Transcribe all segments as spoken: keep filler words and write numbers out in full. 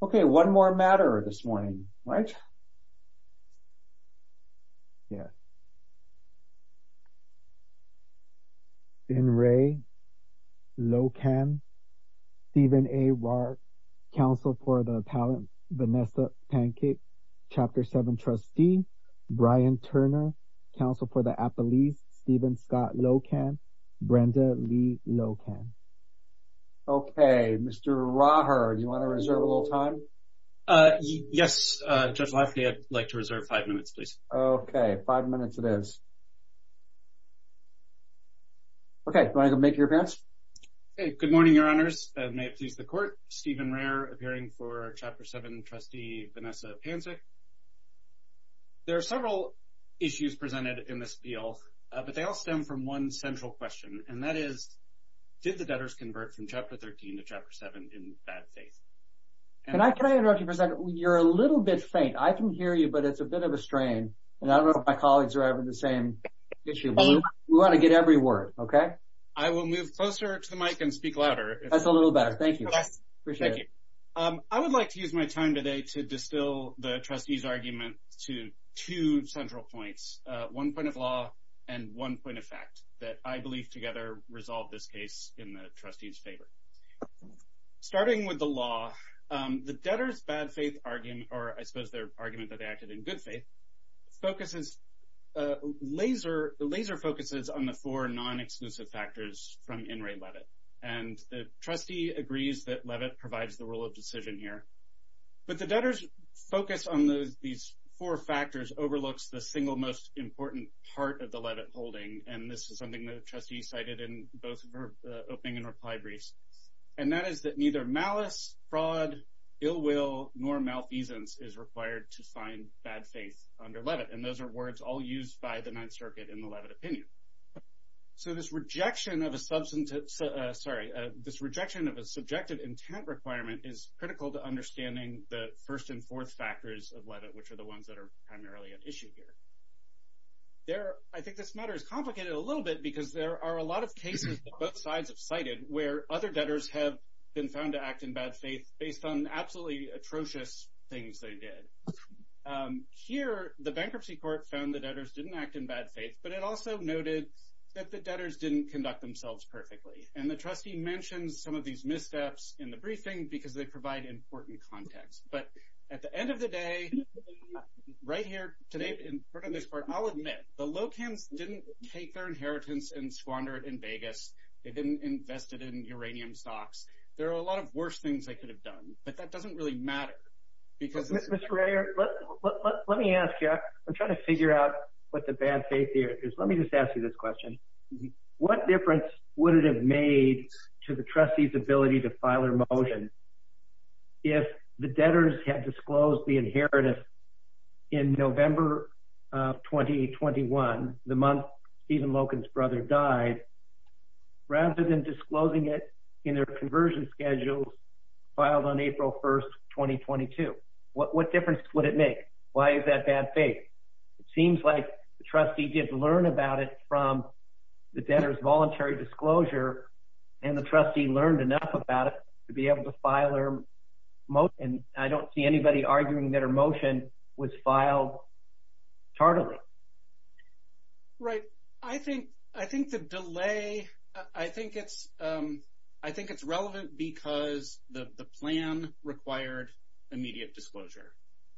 Okay, one more matter this morning, right? Yeah. In Ray, Locan, Stephen A. Rourke, counsel for the appellant, Vanessa Pancake, Chapter seven trustee, Brian Turner, counsel for the appellees, Stephen Scott Locan, Brenda Lee Locan. Okay, Mister Raher, do you want to reserve a little time? Uh, y- yes, uh, Judge Lafferty, I'd like to reserve five minutes, please. Okay, five minutes it is. Okay, you want to go make your appearance? Hey, good morning, Your Honors. Uh, may it please the Court. Stephen Rare, appearing for Chapter seven trustee Vanessa Pancake. There are several issues presented in this appeal, uh, but they all stem from one central question, and that is, did the debtors convert from Chapter thirteen to Chapter seven in bad faith? And Can I, can I interrupt you for a second? You're a little bit faint. I can hear you, but it's a bit of a strain. And I don't know if my colleagues are having the same issue, but we, we want to get every word, okay? I will move closer to the mic and speak louder. If That's a little better. Thank you. Yes. Appreciate Thank it. you. Um, I would like to use my time today to distill the trustee's argument to two central points, uh, one point of law and one point of fact, that I believe together resolve this case in the trustee's favor. Starting with the law, um, the debtor's bad faith argument, or I suppose their argument that they acted in good faith, focuses uh, laser laser focuses on the four non-exclusive factors from In re Levitt. And the trustee agrees that Levitt provides the rule of decision here. But the debtor's focus on those, these four factors overlooks the single most important part of the Levitt holding, and this is something that the trustee cited in both of her uh, opening and reply briefs. And that is that neither malice, fraud, ill will, nor malfeasance is required to find bad faith under Levitt. And those are words all used by the Ninth Circuit in the Levitt opinion. So this rejection of a substantive, uh, sorry, uh, this rejection of a subjective intent requirement is critical to understanding the first and fourth factors of Levitt, which are the ones that are primarily at issue here. There, I think this matter is complicated a little bit because there are a lot of cases that both sides have cited where other debtors have been found to act in bad faith based on absolutely atrocious things they did. Um, here, the bankruptcy court found the debtors didn't act in bad faith, but it also noted that the debtors didn't conduct themselves perfectly. And the trustee mentions some of these missteps in the briefing because they provide important context. But at the end of the day, right here today in front of this court, I'll admit, the Locans didn't take their inheritance and squander it in Vegas. They didn't invest it in uranium stocks. There are a lot of worse things they could have done, but that doesn't really matter. Because Mister Rayer, let, let, let, let me ask you, I'm trying to figure out what the bad faith here is. Let me just ask you this question. Mm-hmm. What difference would it have made to the trustee's ability to file her motion if the debtors had disclosed the inheritance in November of twenty twenty-one, the month Stephen Locan's brother died, rather than disclosing it in their conversion schedules filed on April first, twenty twenty-two? What, what difference would it make? Why is that bad faith? It seems like the trustee did learn about it from the debtor's voluntary disclosure, and the trustee learned enough about it to be able to file her motion. And I don't see anybody arguing that her motion was filed tardily. Right. I think I think the delay. I think it's um, I think it's relevant because the the plan required immediate disclosure.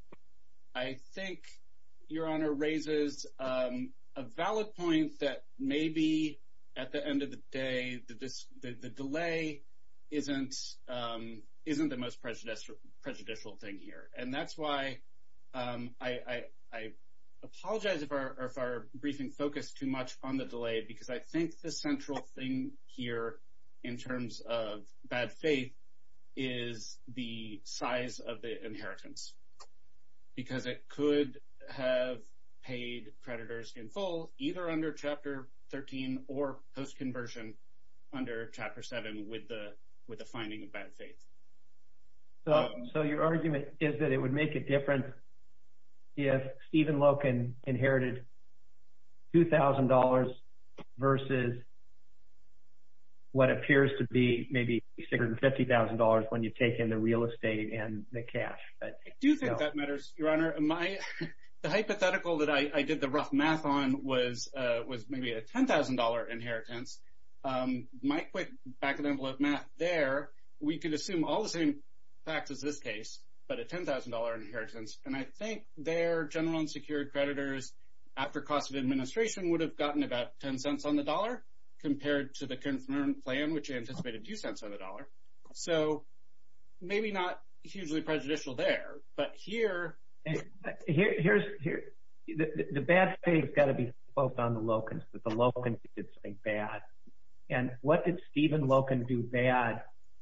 I think Your Honor raises um, a valid point that maybe at the end of the day, the this, the, the delay isn't um, isn't the most prejudicial prejudicial thing here, and that's why um, I, I I apologize if our if our briefing focused too much on the delay, because I think the central thing here in terms of bad faith is the size of the inheritance, because it could have paid creditors in full either under Chapter thirteen or post-conversion under Chapter seven with the with the finding of bad faith. So, um, so your argument is that it would make a difference if Stephen Locan inherited two thousand dollars versus what appears to be maybe six hundred fifty thousand dollars when you take in the real estate and the cash. But I do think no. that matters, Your Honor. My the hypothetical that I, I did the rough math on was uh, was maybe a ten thousand dollar inheritance. Um, my quick back of the envelope math there, we could assume all the same facts as this case, but a ten thousand dollar inheritance. And I think their general unsecured creditors, after cost of administration, would have gotten about ten cents on the dollar compared to the confirmed plan, which anticipated two cents on the dollar. So maybe not hugely prejudicial there, but here... Here, here's here. The, the, the bad faith's got to be focused on the Lokins, that the Lokins did something bad. And what did Stephen Lokin do bad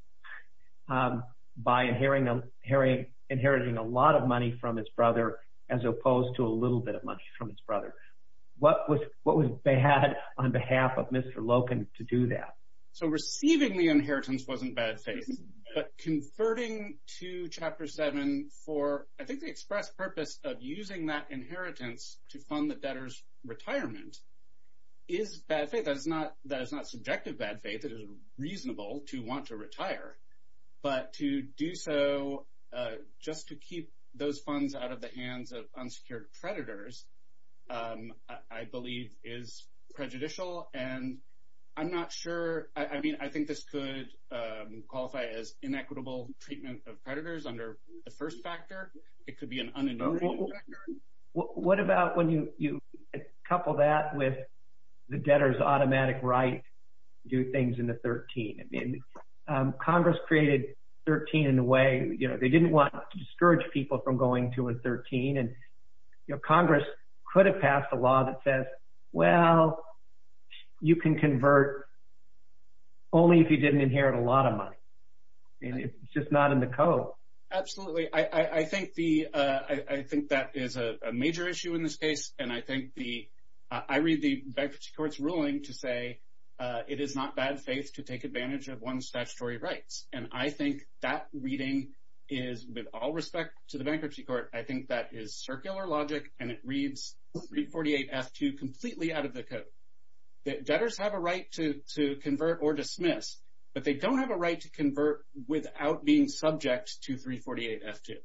um, by inheriting, inheriting, inheriting a lot of money from his brother as opposed to a little bit of money from his brother? What was what was bad on behalf of Mister Lokin to do that? So receiving the inheritance wasn't bad faith, but converting to Chapter seven for, I think, the express purpose of using that inheritance to fund the debtor's retirement is bad faith. That is not, that is not subjective bad faith. It is reasonable to want to retire, but to do so uh, just to keep those funds out of the hands of unsecured creditors, um, I, I believe is prejudicial. And I'm not sure, I, I mean, I think this could um, qualify as inequitable treatment of creditors under the first factor. It could be an unenumerated what, factor. What about when you, you couple that with the debtor's automatic right to do things in the thirteen? I mean, um, Congress created thirteen in a way, you know, they didn't want to discourage people from going to a thirteen. And, you know, Congress could have passed a law that says, well, you can convert only if you didn't inherit a lot of money. And it's just not in the code. Absolutely. I, I, I think the uh, I, I think that is a, a major issue in this case, and I think the uh, I read the bankruptcy court's ruling to say uh, it is not bad faith to take advantage of one's statutory rights, and I think that reading is, with all respect to the bankruptcy court, I think that is circular logic, and it reads three forty-eight F two completely out of the code. The debtors have a right to, to convert or dismiss, but they don't have a right to convert without being subject to three forty-eight F two.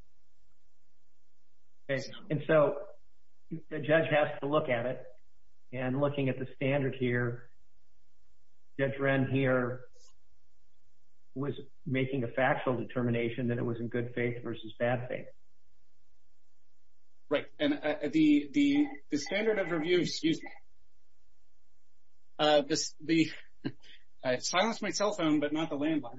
Okay. And so the judge has to look at it, and looking at the standard here, Judge Wren here was making a factual determination that it was in good faith versus bad faith. Right. And uh, the, the, the standard of review, excuse me, uh, this, the, I silenced my cell phone, but not the landline.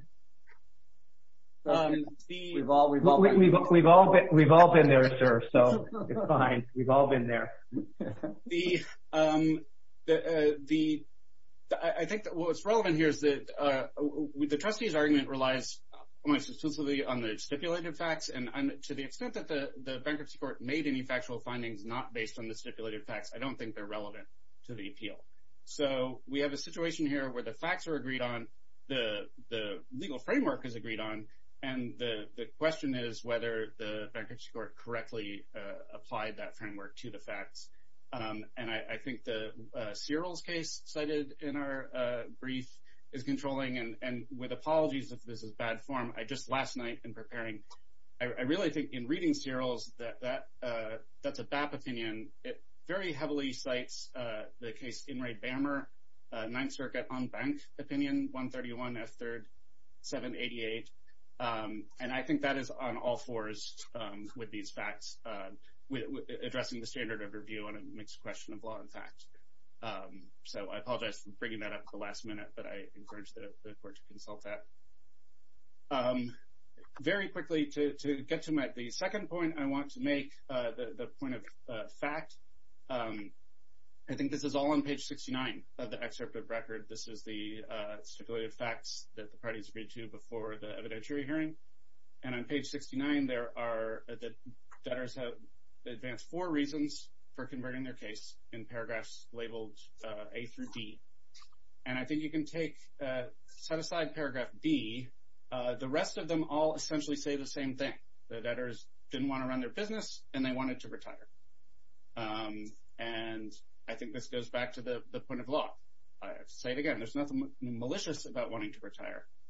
Um, the, we've all, we've all, we, we've, we've all been, we've all been there, sir. So it's fine. We've all been there. The, um, the, uh, the, I think that what's relevant here is that, uh, the trustee's argument relies almost exclusively on the stipulated facts, and I'm, to the extent that the, the bankruptcy court made any factual findings not based on the stipulated facts, I don't think they're relevant to the appeal. So we have a situation here where the facts are agreed on, the, the legal framework is agreed on, and the, the question is whether the bankruptcy court correctly uh, applied that framework to the facts. Um, and I, I think the uh, Cyril's case cited in our uh, brief is controlling, and, and with apologies if this is bad form, I just last night in preparing, I, I really think in reading Cyril's that, that uh, that's a B A P opinion. It very heavily cites uh, the case In re Bammer, uh, Ninth Circuit en banc opinion, one thirty-one F third seven eighty-eight. Um, and I think that is on all fours um, with these facts, uh, with, with addressing the standard of review on a mixed question of law and fact. Um, so I apologize for bringing that up at the last minute, but I encourage the, the court to consult that. Um, very quickly, to, to get to my, the second point I want to make, uh, the, the point of uh, fact, um, I think this is all on page sixty-nine of the excerpt of record. This is the uh, stipulated facts that the parties agreed to before the evidentiary hearing. And on page sixty-nine, there are, uh, the debtors have advanced four reasons for converting their case in paragraphs labeled uh, A through D. And I think you can take, uh, set aside paragraph B. Uh, the rest of them all essentially say the same thing. The debtors didn't want to run their business and they wanted to retire. Um, and I think this goes back to the, the point of law. I have to say it again. There's nothing malicious about wanting to retire.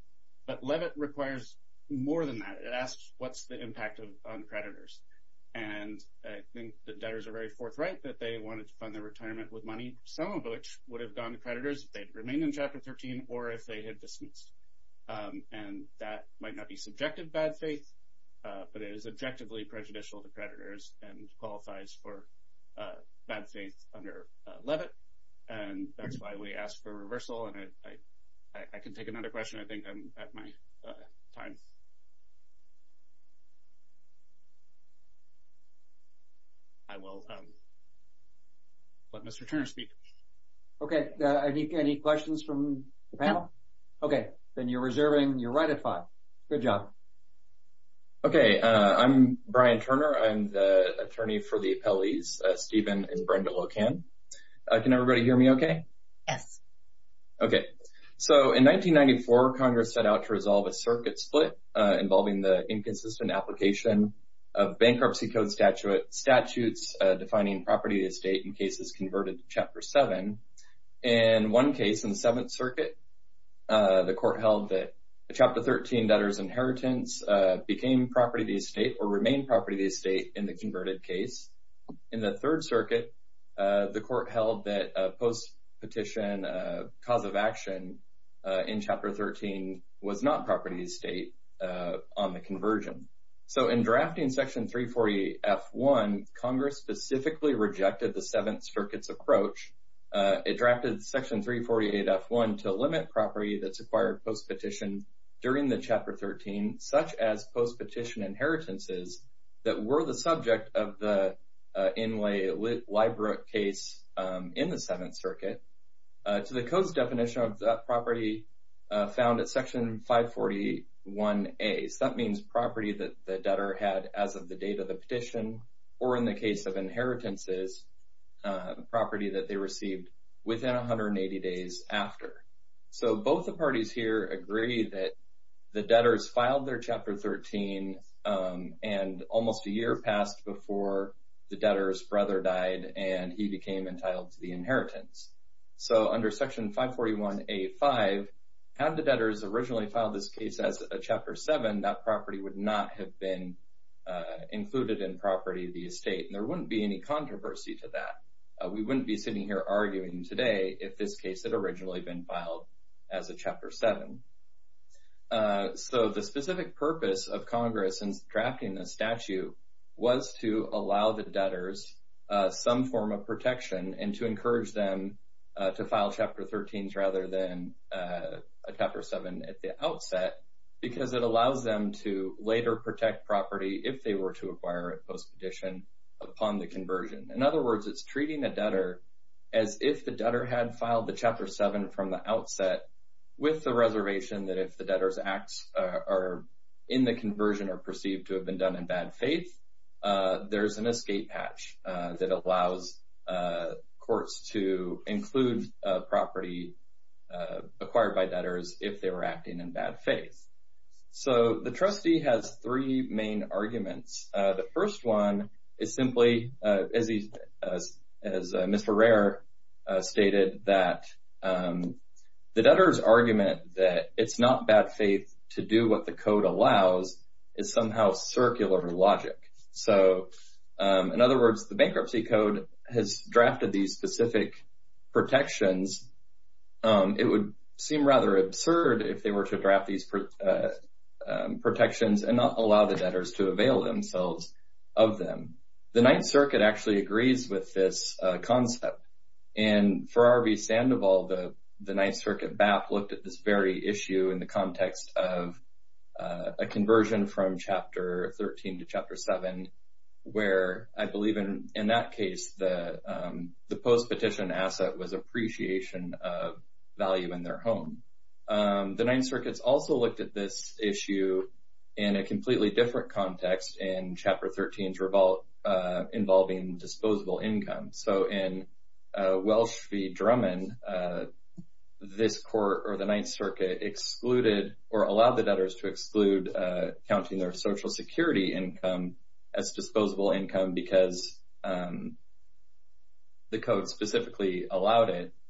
But Levitt requires more than that. It asks what's the impact of, on creditors. And I think the debtors are very forthright that they wanted to fund their retirement with money, some of which would have gone to creditors if they'd remained in Chapter thirteen or if they had dismissed. Um, and that might not be subjective bad faith, uh, but it is objectively prejudicial to creditors and qualifies for uh, bad faith under uh, Levitt. And that's why we ask for reversal. And I, I, I can take another question. I think I'm at my uh, time. I will um, let Mister Turner speak. Okay. Uh, any any questions from the panel? Okay. Then you're reserving. You're right at five. Good job. Okay. Uh, I'm Brian Turner. I'm the attorney for the appellees, uh, Stephen and Brenda Locan. Uh, can everybody hear me okay? Yes. Okay. So in nineteen ninety-four, Congress set out to resolve a circuit split uh, involving the inconsistent application of bankruptcy code statute, statutes uh, defining property of the estate in cases converted to Chapter seven. In one case, in the Seventh Circuit, uh, the court held that the Chapter thirteen debtor's inheritance uh, became property of the estate or remained property of the estate in the converted case. In the Third Circuit, uh, the court held that a post-petition uh, cause of action uh, in Chapter thirteen was not property of the estate uh, on the conversion. So in drafting Section three forty F one, Congress specifically rejected the Seventh Circuit's approach. Uh, it drafted Section three forty-eight F one to limit property that's acquired post-petition during the Chapter thirteen, such as post-petition inheritances that were the subject of the uh, Inlay Liebrook case um, in the Seventh Circuit, uh, to the code's definition of that property uh, found at Section five forty-one A. So that means property that the debtor had as of the date of the petition, or in the case of inheritances, uh, property that they received within one hundred eighty days after. So both the parties here agree that the debtors filed their Chapter thirteen um, and almost a year passed before the debtor's brother died and he became entitled to the inheritance. So under Section five forty-one A five, had the debtors originally filed this case as a Chapter seven, that property would not have been uh, included in property of the estate, and there wouldn't be any controversy to that. Uh, we wouldn't be sitting here arguing today if this case had originally been filed as a Chapter seven. Uh, so the specific purpose of Congress in drafting the statute was to allow the debtors uh, some form of protection and to encourage them uh, to file Chapter thirteens rather than uh, a Chapter seven at the outset, because it allows them to later protect property if they were to acquire it post-petition upon the conversion. In other words, it's treating a debtor as if the debtor had filed the Chapter seven from the outset, with the reservation that if the debtor's acts uh, are in the conversion are perceived to have been done in bad faith, uh, there's an escape hatch uh, that allows uh, courts to include uh, property uh, acquired by debtors if they were acting in bad faith. So the trustee has three main arguments. Uh, the first one is simply, uh, as he, as, as uh, Mister Rare uh, stated, that um, the debtor's argument that it's not bad faith to do what the code allows is somehow circular logic. So, um, in other words, the bankruptcy code has drafted these specific protections. Um, it would seem rather absurd if they were to draft these uh, um, protections and not allow the debtors to avail themselves of them. The Ninth Circuit actually agrees with this uh, concept. And for R V Sandoval, the, the Ninth Circuit B A P looked at this very issue in the context of uh, a conversion from Chapter thirteen to Chapter seven, where I believe in, in that case, the, um, the post-petition asset was appreciation of value in their home. Um, the Ninth Circuit's also looked at this issue in a completely different context in Chapter thirteen's revol- uh, involving disposable income. So in uh, Welsh v. Drummond, uh, this court or the Ninth Circuit excluded or allowed the debtors to exclude uh, counting their Social Security income as disposable income because um, the code specifically allowed it.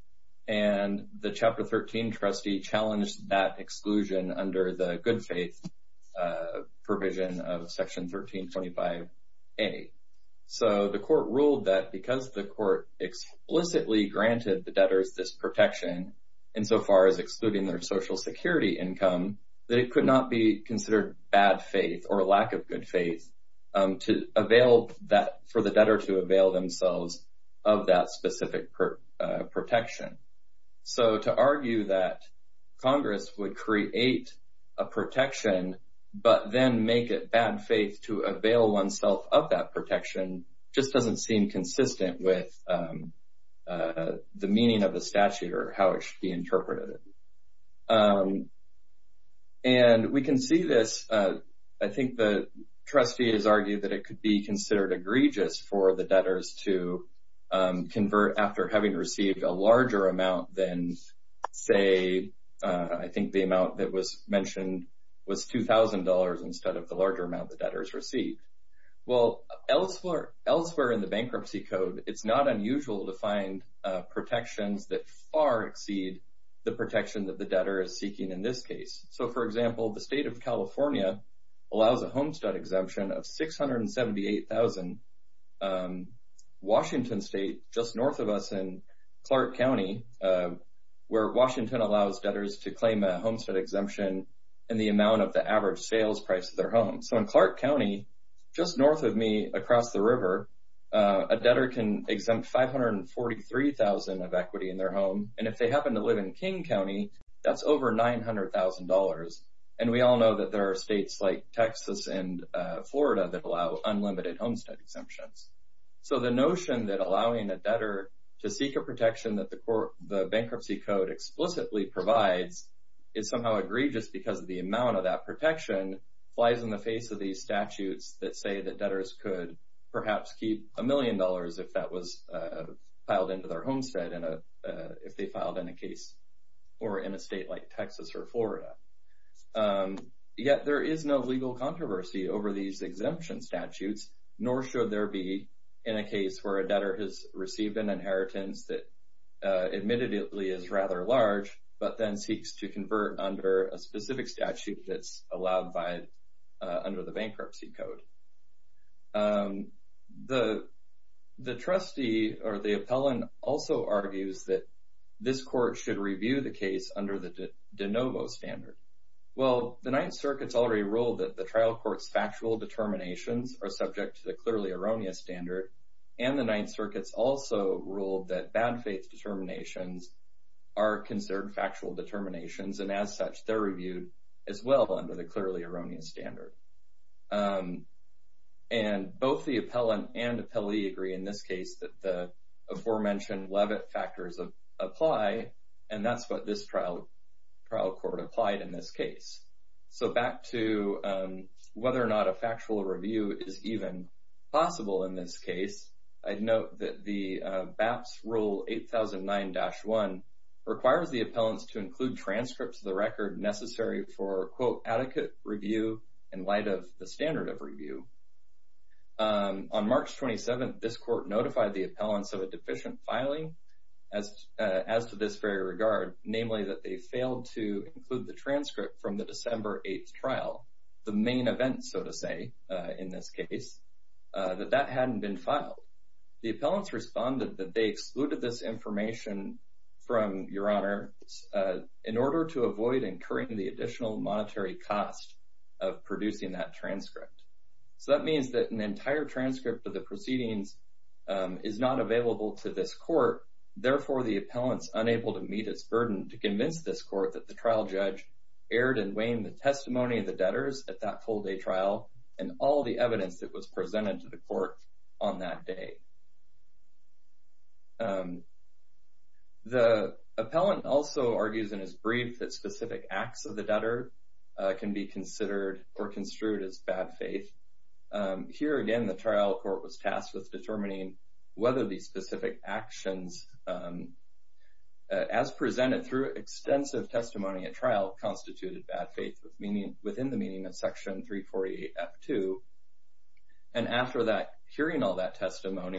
and the Chapter thirteen trustee challenged that exclusion under the good faith uh, provision of Section thirteen twenty-five A. So the court ruled that because the court explicitly granted the debtors this protection insofar as excluding their Social Security income, that it could not be considered bad faith or lack of good faith um, to avail that for the debtor to avail themselves of that specific per, uh, protection. So to argue that Congress would create a protection but then make it bad faith to avail oneself of that protection just doesn't seem consistent with um, uh, the meaning of the statute or how it should be interpreted. Um, and we can see this, uh, I think the trustee has argued that it could be considered egregious for the debtors to um, convert after having received a larger amount than, say, uh, I think the amount that was mentioned was two thousand dollars instead of the larger amount the debtors received. Well, elsewhere, elsewhere in the bankruptcy code, it's not unusual to find uh, protections that far exceed the protection that the debtor is seeking in this case. So, for example, the state of California allows a homestead exemption of six hundred seventy-eight thousand dollars. Um, Washington State, just north of us in Clark County, uh, where Washington allows debtors to claim a homestead exemption in the amount of the average sales price of their home. So in Clark County, just north of me across the river, uh, a debtor can exempt five hundred forty-three thousand dollars of equity in their home. And if they happen to live in King County, that's over nine hundred thousand dollars. And we all know that there are states like Texas and uh, Florida that allow unlimited homestead exemptions. So the notion that allowing a debtor to seek a protection that the court, the bankruptcy code explicitly provides is somehow egregious because of the amount of that protection flies in the face of these statutes that say that debtors could perhaps keep a million dollars if that was uh, filed into their homestead in a, uh, if they filed in a case or in a state like Texas or Florida. Um, yet there is no legal controversy over these exemption statutes, nor should there be in a case where a debtor has received an inheritance that uh, admittedly is rather large, but then seeks to convert under a specific statute that's allowed by uh, under the bankruptcy code. Um, the the trustee or the appellant also argues that this court should review the case under the de, de novo standard. Well, the Ninth Circuit's already ruled that the trial court's factual determinations are subject to the clearly erroneous standard, and the Ninth Circuit's also ruled that bad faith determinations are considered factual determinations, and as such, they're reviewed as well under the clearly erroneous standard. Um, and both the appellant and appellee agree in this case that the aforementioned Levitt factors of, apply, and that's what this trial trial court applied in this case. So back to um, whether or not a factual review is even possible in this case, I'd note that the uh, B A P S Rule eight thousand nine dash one requires the appellants to include transcripts of the record necessary for, quote, adequate review in light of the standard of review. Um, on March twenty-seventh, this court notified the appellants of a deficient filing as uh, as to this very regard, namely that they failed to include the transcript from the December eighth trial, the main event, so to say, uh, in this case, uh, that that hadn't been filed. The appellants responded that they excluded this information from, Your Honor, uh, in order to avoid incurring the additional monetary cost of producing that transcript. So that means that an entire transcript of the proceedings um, is not available to this court. Therefore, the appellant's unable to meet its burden to convince this court that the trial judge erred in weighing the testimony of the debtors at that full day trial and all the evidence that was presented to the court on that day. Um, the appellant also argues in his brief that specific acts of the debtor uh, can be considered or construed as bad faith. Um, here again, the trial court was tasked with determining whether these specific actions, um, uh, as presented through extensive testimony at trial, constituted bad faith with meaning, within the meaning of Section three forty-eight F two. And after that, hearing all that testimony,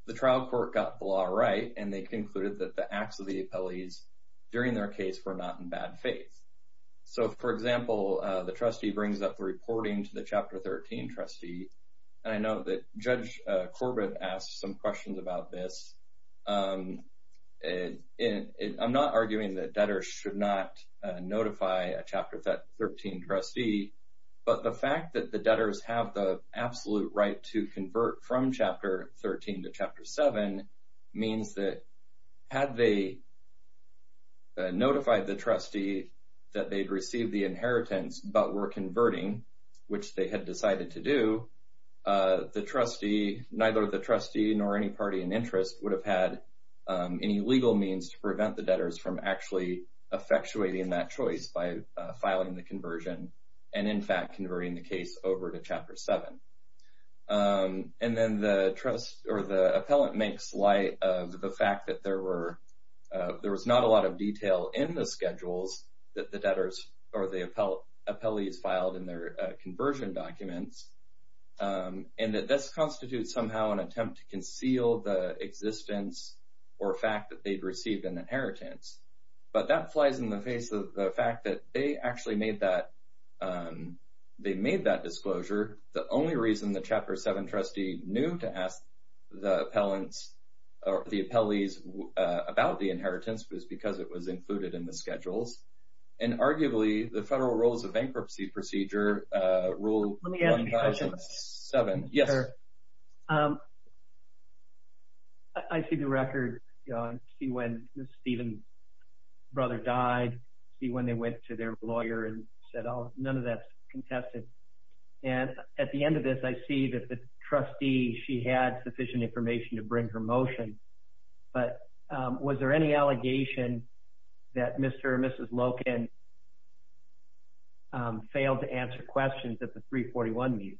the trial court got the law right, and they concluded that the acts of the appellees during their case were not in bad faith. So, for example, uh, the trustee brings up the reporting to the Chapter thirteen trustee, and I know that Judge uh, Corbett asked some questions about this. Um, it, it, it, I'm not arguing that debtors should not uh, notify a Chapter thirteen trustee, but the fact that the debtors have the absolute right to convert from Chapter thirteen to Chapter seven means that had they uh, notified the trustee that they'd received the inheritance but were converting, which they had decided to do, uh, the trustee, neither the trustee nor any party in interest would have had um, any legal means to prevent the debtors from actually effectuating that choice by uh, filing the conversion and, in fact, converting the case over to Chapter seven. Um, and then the trust or the appellant makes light of the fact that there were uh, there was not a lot of detail in the schedules that the debtors or the appell- appellees filed in their uh, conversion documents, um, and that this constitutes somehow an attempt to conceal the existence or fact that they'd received an inheritance. But that flies in the face of the fact that they actually made that um, they made that disclosure. The only reason the Chapter seven trustee knew to ask the appellants or the appellees uh, about the inheritance was because it was included in the schedules. And arguably, the Federal Rules of Bankruptcy Procedure, uh, Rule one thousand seven. Yes. Sure. Um, I, I see the record, you know, I see when Stephen's brother died, see when they went to their lawyer and said, oh, none of that's contested. And at the end of this, I see that the trustee, she had sufficient information to bring her motion. But um, was there any allegation that Mister or Missus Loken um, failed to answer questions at the three forty-one meeting?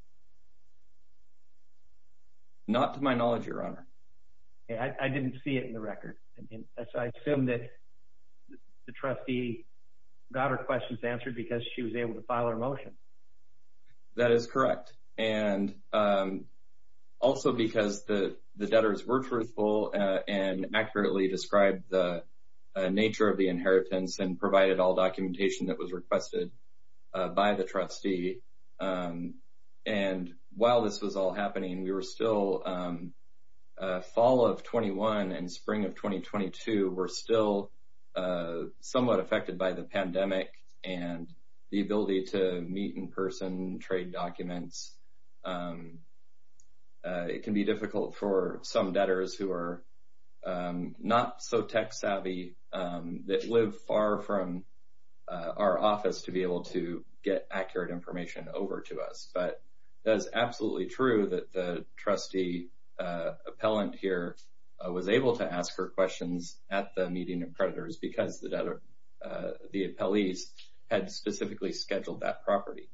Not to my knowledge, Your Honor. Okay, I, I didn't see it in the record. And so I assume that the trustee got her questions answered because she was able to file her motion. That is correct. And um, also because the, the debtors were truthful uh, and accurately described the uh, nature of the inheritance and provided all documentation that was requested uh, by the trustee. Um, and while this was all happening, we were still, um, uh, fall of twenty-one and spring of twenty twenty-two, were still uh, somewhat affected by the pandemic and the ability to meet in person, trade documents. Um, uh, it can be difficult for some debtors who are um, not so tech savvy, um, that live far from uh, our office to be able to get accurate information over to us. But that is absolutely true that the trustee uh, appellant here uh, was able to ask her questions at the meeting of creditors because the debtor, uh, the appellees had specifically scheduled that property.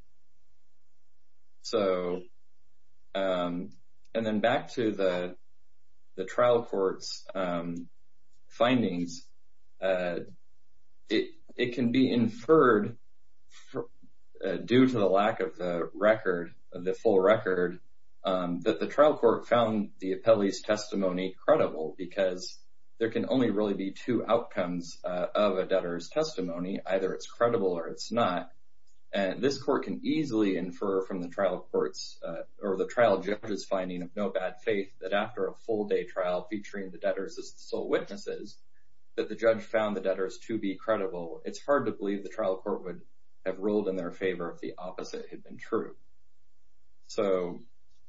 So, um, and then back to the the trial court's um, findings, uh, it it can be inferred for, uh, due to the lack of the record, the full record, um, that the trial court found the appellee's testimony credible because there can only really be two outcomes uh, of a debtor's testimony. Either it's credible or it's not. And this court can easily infer from the trial court's uh, or the trial judge's finding of no bad faith that after a full day trial featuring the debtors as the sole witnesses, that the judge found the debtors to be credible. It's hard to believe the trial court would have ruled in their favor if the opposite had been true. So,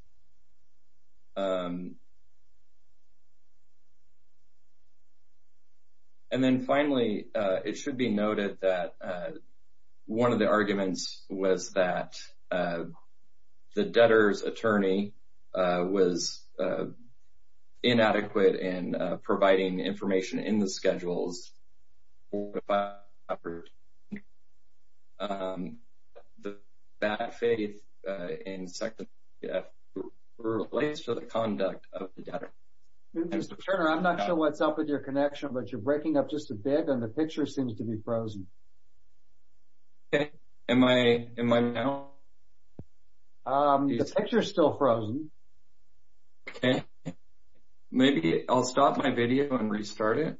um, and then finally, uh, it should be noted that uh, one of the arguments was that uh, the debtor's attorney uh, was uh, inadequate in uh, providing information in the schedules. Um, the bad faith uh, in Section F relates to the conduct of the debtor. Mister Turner, I'm not sure what's up with your connection, but you're breaking up just a bit, and the picture seems to be frozen. Okay. Am I, am I now? Um, the picture's still frozen. Okay. Maybe I'll stop my video and restart it.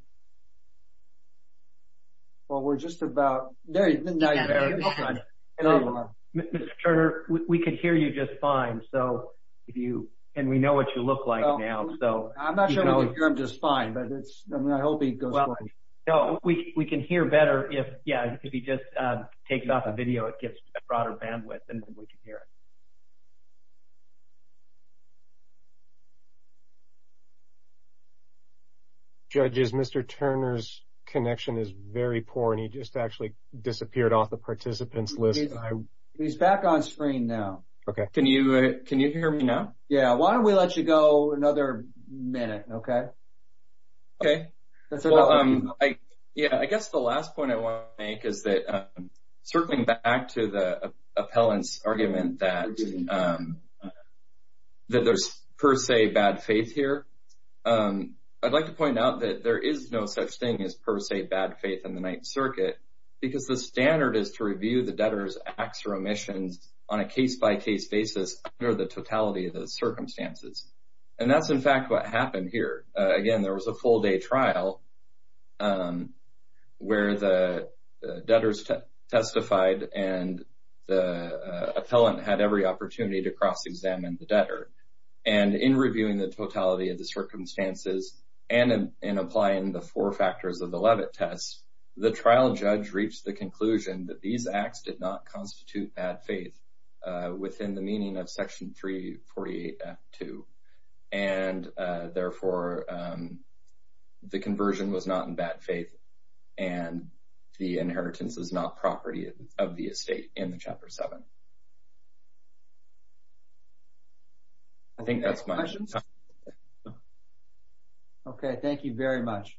Well, we're just about there. Now you're there. And also, Mister Turner, we, we could hear you just fine. So if you and we know what you look like well, now. So I'm not sure we always, can hear him just fine, but it's. I mean, I hope he goes. Well, forward. No, we we can hear better if yeah if he just uh, takes off a video, it gets a broader bandwidth, and then we can hear it. Judges, Mister Turner's connection is very poor, and he just actually disappeared off the participants list. He's, I, he's back on screen now. Okay. Can you uh, can you hear me now? Yeah. Why don't we let you go another minute? Okay. Okay. That's well, about um, I yeah, I guess the last point I want to make is that um, circling back to the uh, appellant's argument that um, that there's per se bad faith here. Um, I'd like to point out that there is no such thing as per se bad faith in the Ninth Circuit, because the standard is to review the debtor's acts or omissions on a case-by-case basis under the totality of the circumstances. And that's, in fact, what happened here. Uh, again, there was a full-day trial um, where the, the debtors te- testified and the uh, appellant had every opportunity to cross-examine the debtor. And in reviewing the totality of the circumstances and in, in applying the four factors of the Levitt test, the trial judge reached the conclusion that these acts did not constitute bad faith uh, within the meaning of Section three forty-eight F two. And uh, therefore, um, the conversion was not in bad faith, and the inheritance is not property of the estate in the Chapter seven. I think that's my questions. Okay, thank you very much.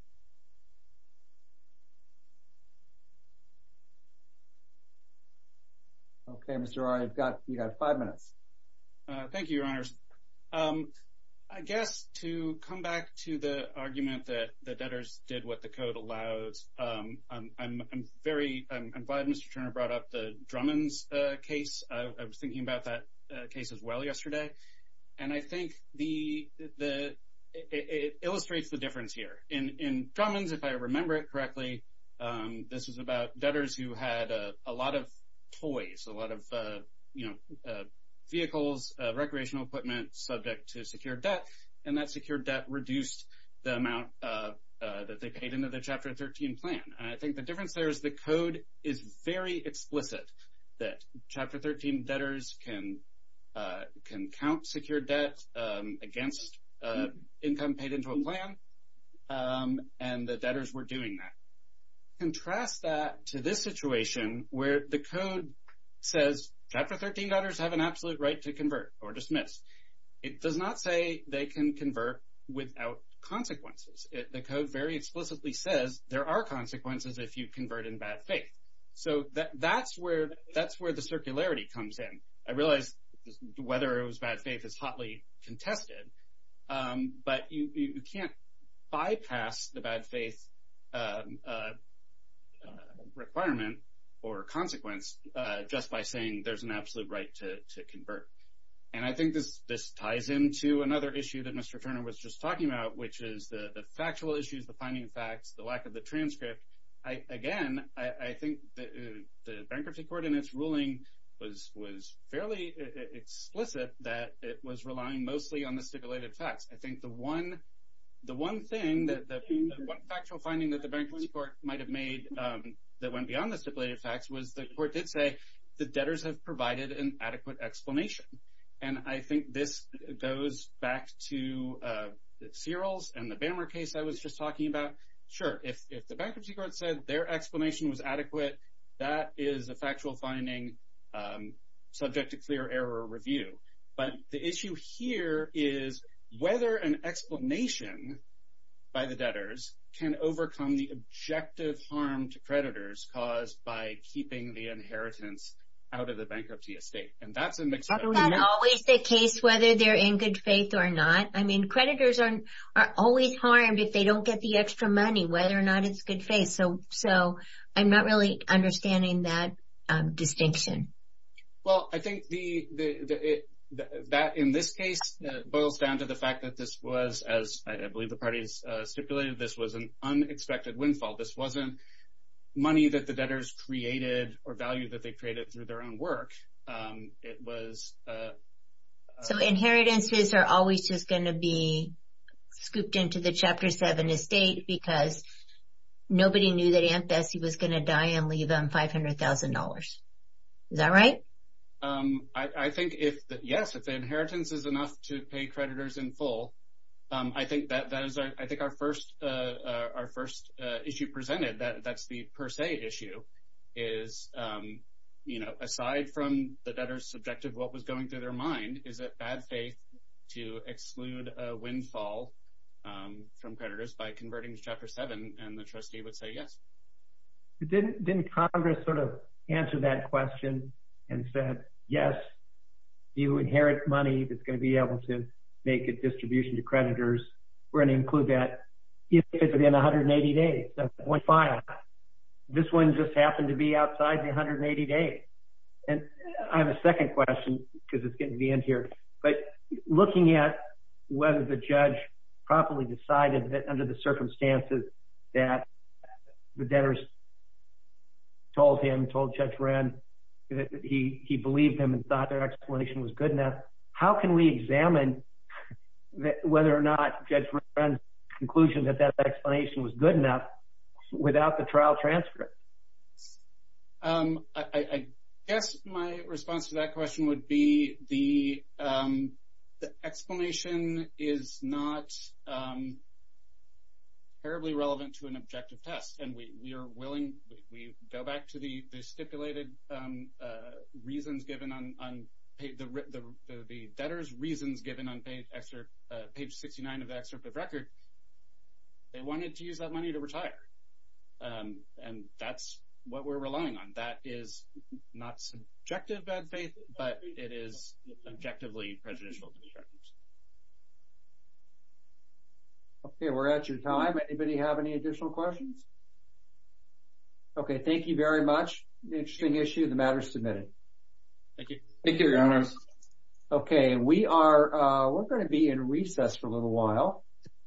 Okay, Mister Arr, you've got you got five minutes. Uh, thank you, Your Honors. Um, I guess to come back to the argument that the debtors did what the code allows, um, I'm, I'm, I'm very I'm, I'm glad Mister Turner brought up the Drummond's uh, case. I, I was thinking about that uh, case as well yesterday. And I think the the it, it illustrates the difference here. In in Drummond's, if I remember it correctly, um, this was about debtors who had a, a lot of toys, a lot of uh, you know uh, vehicles, uh, recreational equipment subject to secured debt, and that secured debt reduced the amount uh, uh, that they paid into the Chapter thirteen plan. And I think the difference there is the code is very explicit that Chapter thirteen debtors can Uh, can count secured debt um, against uh, income paid into a plan, um, and the debtors were doing that. Contrast that to this situation where the code says Chapter thirteen debtors have an absolute right to convert or dismiss. It does not say they can convert without consequences. It, the code very explicitly says there are consequences if you convert in bad faith. So that that's where that's where the circularity comes in. I realize whether it was bad faith is hotly contested, um, but you, you can't bypass the bad faith um, uh, uh, requirement or consequence uh, just by saying there's an absolute right to, to convert. And I think this this ties into another issue that Mister Turner was just talking about, which is the, the factual issues, the finding of facts, the lack of the transcript. I, again, I, I think the, uh, the bankruptcy court in its ruling was was fairly explicit that it was relying mostly on the stipulated facts. I think the one the one thing that the, the one factual finding that the bankruptcy court might have made um, that went beyond the stipulated facts was the court did say the debtors have provided an adequate explanation. And I think this goes back to uh, the Searles and the Bammer case I was just talking about. Sure, if if the bankruptcy court said their explanation was adequate, that is a factual finding Um, subject to clear error review. But the issue here is whether an explanation by the debtors can overcome the objective harm to creditors caused by keeping the inheritance out of the bankruptcy estate. And that's a mixed Is that always the case, whether they're in good faith or not? I mean, creditors are are always harmed if they don't get the extra money, whether or not it's good faith. So, so I'm not really understanding that um, distinction. Well, I think the, the, the it, th- that in this case uh, boils down to the fact that this was, as I, I believe the parties uh, stipulated, this was an unexpected windfall. This wasn't money that the debtors created or value that they created through their own work. Um, it was... Uh, uh, so inheritances are always just going to be scooped into the Chapter seven estate because nobody knew that Aunt Bessie was going to die and leave them five hundred thousand dollars. Is that right? Um, I, I think if, the, yes, if the inheritance is enough to pay creditors in full, um, I think that, that is our, I think our first, uh, uh, our first, uh, issue presented, that, that's the per se issue is, um, you know, aside from the debtor's subjective, what was going through their mind, is it bad faith to exclude a windfall, um, from creditors by converting to Chapter seven? And the trustee would say yes. Didn't, didn't Congress sort of answer that question and said, yes, you inherit money that's going to be able to make a distribution to creditors. We're going to include that if it's within one hundred eighty days. That's one file. This one just happened to be outside the one hundred eighty days. And I have a second question because it's getting to the end here. But looking at whether the judge properly decided that under the circumstances that the debtors told him, told Judge Wren, that he, he believed him and thought their explanation was good enough. How can we examine that, whether or not Judge Wren's conclusion that that explanation was good enough without the trial transcript? Um, I, I guess my response to that question would be the, um, the explanation is not um, terribly relevant to an objective test, and we, we are willing, we, we go back to the, the stipulated um, uh, reasons given on, on page, the, the, the, the debtor's reasons given on page, excerpt, uh, page sixty-nine of the excerpt of record. They wanted to use that money to retire, um, and that's what we're relying on. That is not subjective bad faith, but it is objectively prejudicial to the creditors. Okay, we're at your time. Anybody have any additional questions? Okay, thank you very much. Interesting issue. The matter is submitted. Thank you. Thank you, Your Honors. Okay, we are, uh, we're going to be in recess for a little while.